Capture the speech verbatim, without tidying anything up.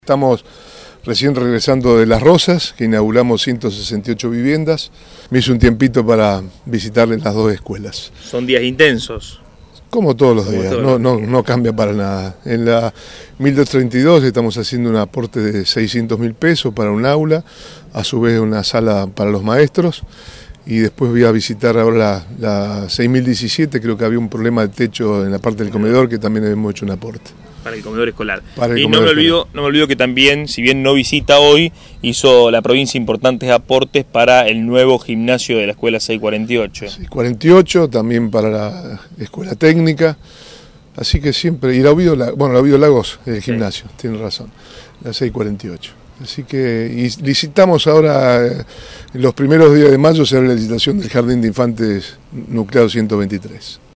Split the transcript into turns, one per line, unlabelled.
Estamos recién regresando de Las Rosas, que inauguramos ciento sesenta y ocho viviendas. Me hice un tiempito para visitarles las dos escuelas.
Son días intensos.
Como todos los
Como
días,
todos
no,
los
no,
días.
no cambia para nada. En la mil doscientos treinta y dos estamos haciendo un aporte de seiscientos mil pesos para un aula, a su vez una sala para los maestros. Y después voy a visitar ahora la, la seis mil diecisiete, creo que había un problema de techo en la parte del comedor, que también hemos hecho un aporte.
Para el comedor escolar.
Para el
y
comedor
no me olvido, no me olvido que también, si bien no visita hoy, hizo la provincia importantes aportes para el nuevo gimnasio de la escuela seiscientos cuarenta y ocho.
Sí, cuarenta y ocho, también para la escuela técnica. Así que siempre, y la Ovidio, bueno, la Ovidio Lagos, el gimnasio, sí. Tiene razón, la seiscientos cuarenta y ocho. Así que y licitamos ahora, eh, en los primeros días de mayo será la licitación del Jardín de Infantes Nucleado ciento veintitrés.